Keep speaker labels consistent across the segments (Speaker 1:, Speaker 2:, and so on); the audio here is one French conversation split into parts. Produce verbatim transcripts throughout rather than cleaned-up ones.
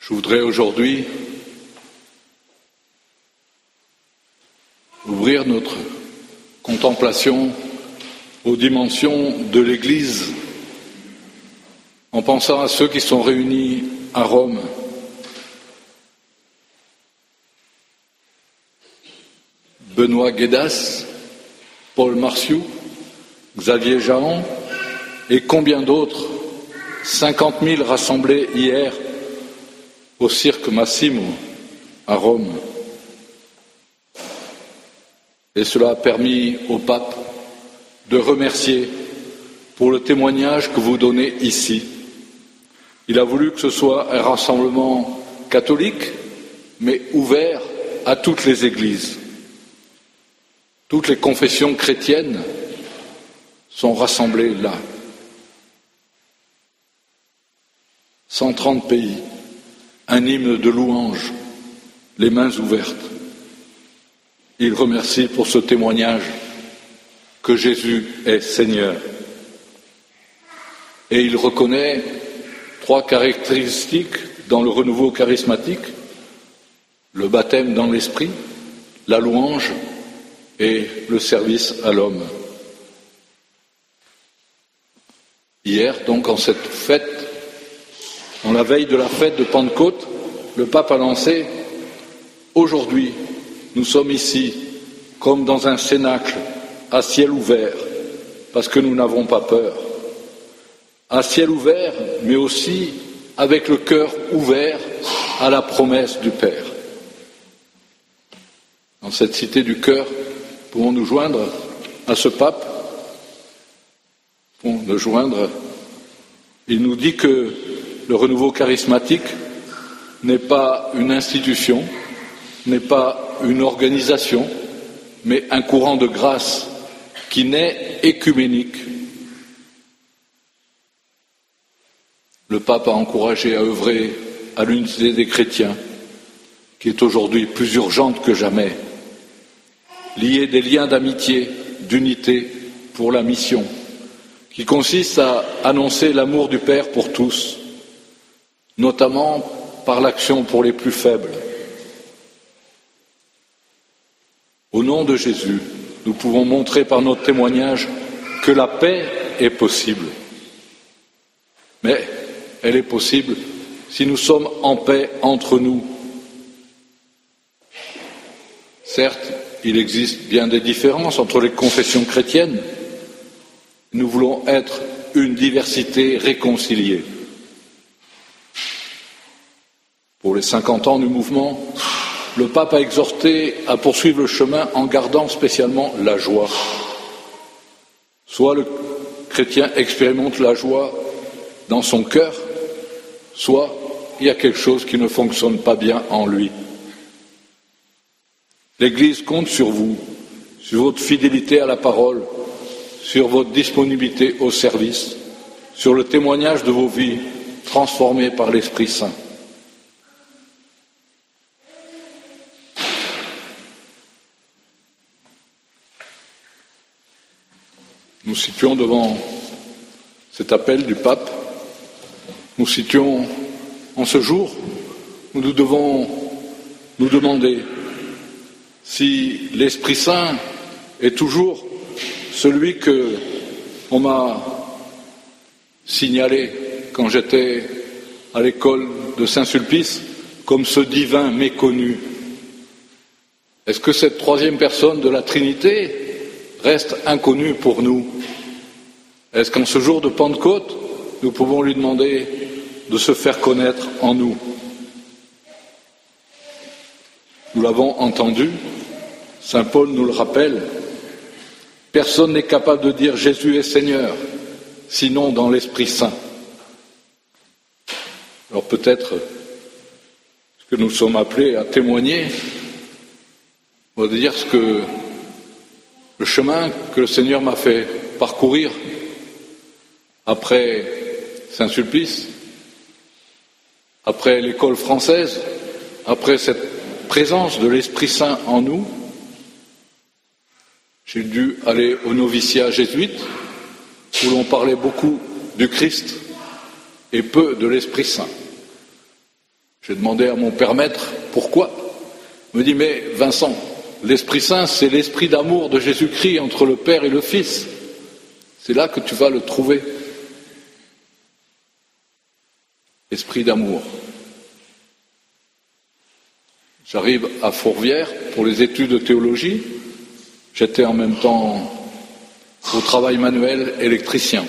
Speaker 1: Je voudrais aujourd'hui ouvrir notre contemplation aux dimensions de l'Église en pensant à ceux qui sont réunis à Rome. Benoît Guédas, Paul Marciou, Xavier Jahan et combien d'autres, cinquante mille rassemblés hier au Cirque Massimo à Rome. Et cela a permis au pape de remercier pour le témoignage que vous donnez ici. Il a voulu que ce soit un rassemblement catholique, mais ouvert à toutes les églises. Toutes les confessions chrétiennes sont rassemblées là. cent trente pays, un hymne de louange, les mains ouvertes. Il remercie pour ce témoignage que Jésus est Seigneur. Et il reconnaît trois caractéristiques dans le renouveau charismatique: le baptême dans l'esprit, la louange et le service à l'homme. Hier, donc, en cette fête, en la veille de la fête de Pentecôte, le pape a lancé « Aujourd'hui, nous sommes ici, comme dans un cénacle, à ciel ouvert, parce que nous n'avons pas peur. À ciel ouvert, mais aussi avec le cœur ouvert à la promesse du Père. » Dans cette cité du cœur, pouvons nous joindre à ce pape, pouvons nous joindre. Il nous dit que le renouveau charismatique n'est pas une institution, n'est pas une organisation, mais un courant de grâce qui naît écuménique. Le pape a encouragé à œuvrer à l'unité des chrétiens, qui est aujourd'hui plus urgente que jamais. Lier des liens d'amitié, d'unité pour la mission, qui consiste à annoncer l'amour du Père pour tous, notamment par l'action pour les plus faibles. Au nom de Jésus, nous pouvons montrer par notre témoignage que la paix est possible. Mais elle est possible si nous sommes en paix entre nous. Certes, il existe bien des différences entre les confessions chrétiennes. Nous voulons être une diversité réconciliée. Pour les cinquante ans du mouvement, le pape a exhorté à poursuivre le chemin en gardant spécialement la joie. Soit le chrétien expérimente la joie dans son cœur, soit il y a quelque chose qui ne fonctionne pas bien en lui. L'Église compte sur vous, sur votre fidélité à la parole, sur votre disponibilité au service, sur le témoignage de vos vies transformées par l'Esprit Saint. Nous situons devant cet appel du pape, nous situons en ce jour où nous devons nous demander si l'Esprit Saint est toujours celui que on m'a signalé quand j'étais à l'école de Saint-Sulpice comme ce divin méconnu. Est-ce que cette troisième personne de la Trinité reste inconnue pour nous? Est-ce qu'en ce jour de Pentecôte, nous pouvons lui demander de se faire connaître en nous? Nous l'avons entendu, saint Paul nous le rappelle, personne n'est capable de dire Jésus est Seigneur, sinon dans l'Esprit Saint. Alors peut-être que nous sommes appelés à témoigner, on va dire ce que le chemin que le Seigneur m'a fait parcourir après Saint-Sulpice, après l'école française, après cette présence de l'Esprit Saint en nous. J'ai dû aller au noviciat jésuite, où l'on parlait beaucoup du Christ et peu de l'Esprit Saint. J'ai demandé à mon père maître pourquoi. Il me dit, mais Vincent, l'Esprit Saint, c'est l'esprit d'amour de Jésus-Christ entre le Père et le Fils. C'est là que tu vas le trouver. Esprit d'amour. J'arrive à Fourvière pour les études de théologie. J'étais en même temps au travail manuel électricien.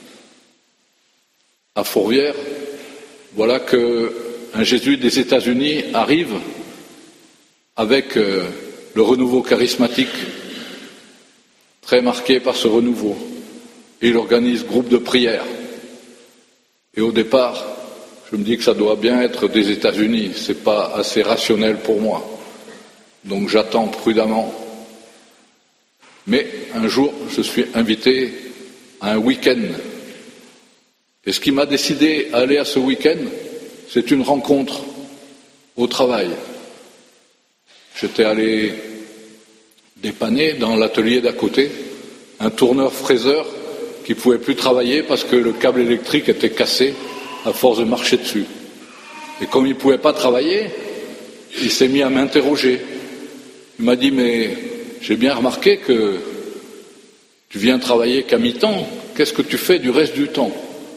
Speaker 1: À Fourvière, voilà qu'un jésuite des États-Unis arrive avec euh, le renouveau charismatique, très marqué par ce renouveau. Et il organise groupe de prière. Et au départ, je me dis que ça doit bien être des États-Unis, c'est pas assez rationnel pour moi. Donc j'attends prudemment. Mais un jour, je suis invité à un week-end. Et ce qui m'a décidé à aller à ce week-end, c'est une rencontre au travail. J'étais allé dépanner dans l'atelier d'à côté un tourneur-fraiseur qui ne pouvait plus travailler parce que le câble électrique était cassé à force de marcher dessus. Et comme il ne pouvait pas travailler, il s'est mis à m'interroger. Il m'a dit, mais j'ai bien remarqué que tu viens travailler qu'à mi-temps, qu'est-ce que tu fais du reste du temps?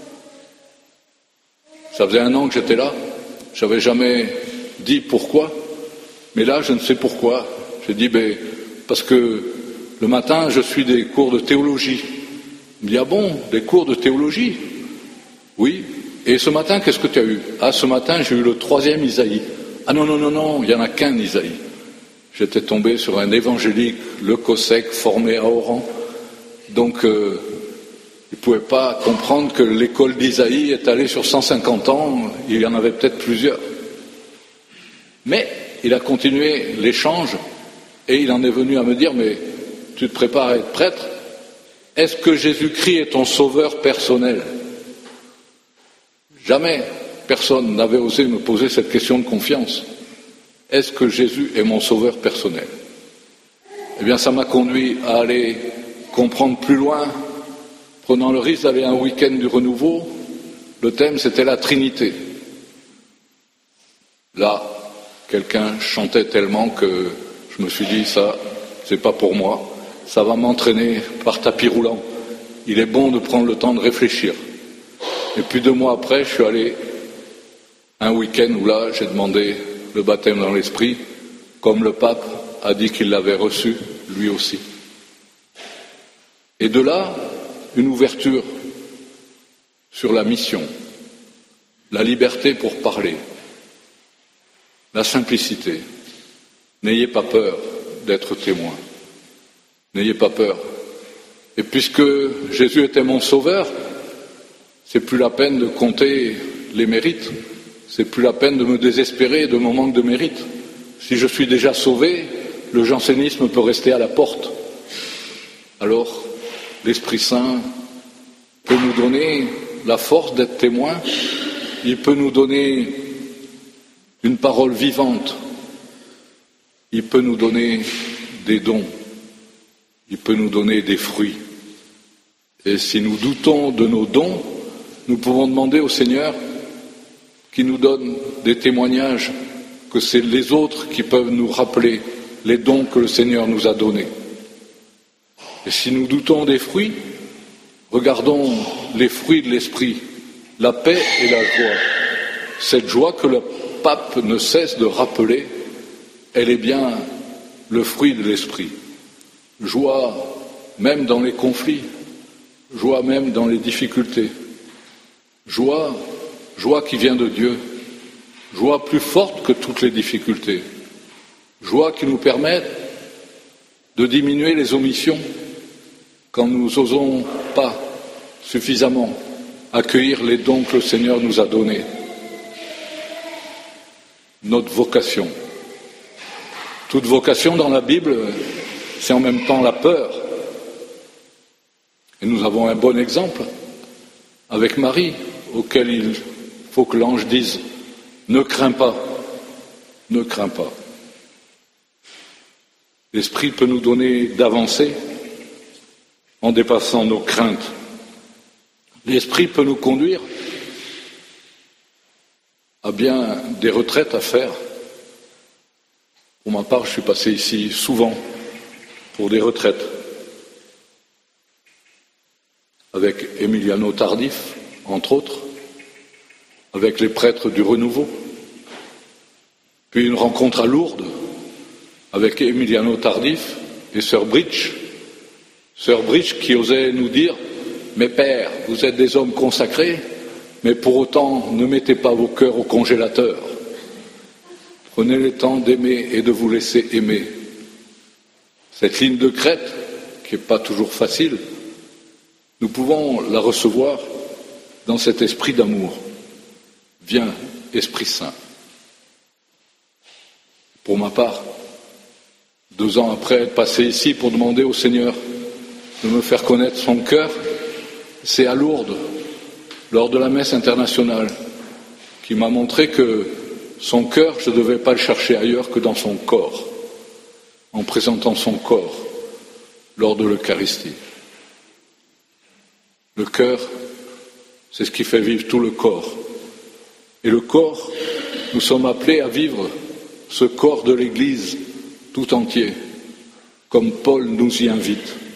Speaker 1: Ça faisait un an que j'étais là, je n'avais jamais dit pourquoi, mais là je ne sais pourquoi. J'ai dit, ben, parce que le matin je suis des cours de théologie. Il me dit, ah bon, des cours de théologie? Oui. Et ce matin, qu'est-ce que tu as eu? Ah, ce matin, j'ai eu le troisième Isaïe. Ah non, non, non, non, il n'y en a qu'un Isaïe. J'étais tombé sur un évangélique, le Cossec, formé à Oran. Donc, euh, il ne pouvait pas comprendre que l'école d'Isaïe est allée sur cent cinquante ans, il y en avait peut-être plusieurs. Mais il a continué l'échange et il en est venu à me dire, mais tu te prépares à être prêtre? Est-ce que Jésus-Christ est ton sauveur personnel? Jamais personne n'avait osé me poser cette question de confiance. Est-ce que Jésus est mon sauveur personnel? Eh bien, ça m'a conduit à aller comprendre plus loin, prenant le risque d'aller à un week-end du renouveau. Le thème, c'était la Trinité. Là, quelqu'un chantait tellement que je me suis dit, ça, c'est pas pour moi, ça va m'entraîner par tapis roulant. Il est bon de prendre le temps de réfléchir. Et puis deux mois après, je suis allé un week-end où là, j'ai demandé le baptême dans l'esprit, comme le pape a dit qu'il l'avait reçu, lui aussi. Et de là, une ouverture sur la mission, la liberté pour parler, la simplicité. N'ayez pas peur d'être témoin. N'ayez pas peur. Et puisque Jésus était mon sauveur, c'est plus la peine de compter les mérites, c'est plus la peine de me désespérer de mon manque de mérite. Si je suis déjà sauvé, le jansénisme peut rester à la porte. Alors, l'Esprit Saint peut nous donner la force d'être témoin, il peut nous donner une parole vivante, il peut nous donner des dons, il peut nous donner des fruits. Et si nous doutons de nos dons, nous pouvons demander au Seigneur qu'il nous donne des témoignages, que c'est les autres qui peuvent nous rappeler les dons que le Seigneur nous a donnés. Et si nous doutons des fruits, regardons les fruits de l'esprit, la paix et la joie. Cette joie que le pape ne cesse de rappeler, elle est bien le fruit de l'esprit. Joie même dans les conflits, joie même dans les difficultés. Joie, joie qui vient de Dieu, joie plus forte que toutes les difficultés, joie qui nous permet de diminuer les omissions quand nous n'osons pas suffisamment accueillir les dons que le Seigneur nous a donnés. Notre vocation. Toute vocation dans la Bible, c'est en même temps la peur. Et nous avons un bon exemple avec Marie, auquel il faut que l'ange dise « Ne crains pas, ne crains pas ». L'Esprit peut nous donner d'avancer en dépassant nos craintes. L'Esprit peut nous conduire a bien des retraites à faire. Pour ma part, je suis passé ici souvent pour des retraites, avec Emiliano Tardif, entre autres, avec les prêtres du Renouveau, puis une rencontre à Lourdes avec Emiliano Tardif et Sœur Bridge, Sœur Bridge qui osait nous dire « Mes pères, vous êtes des hommes consacrés, mais pour autant ne mettez pas vos cœurs au congélateur. Prenez le temps d'aimer et de vous laisser aimer. » Cette ligne de crête, qui n'est pas toujours facile, nous pouvons la recevoir dans cet esprit d'amour. Viens, Esprit Saint. Pour ma part, deux ans après être passé ici pour demander au Seigneur de me faire connaître son cœur, c'est à Lourdes, lors de la messe internationale, qui m'a montré que son cœur, je ne devais pas le chercher ailleurs que dans son corps, en présentant son corps lors de l'Eucharistie. Le cœur, c'est ce qui fait vivre tout le corps. Et le corps, nous sommes appelés à vivre ce corps de l'Église tout entier, comme Paul nous y invite.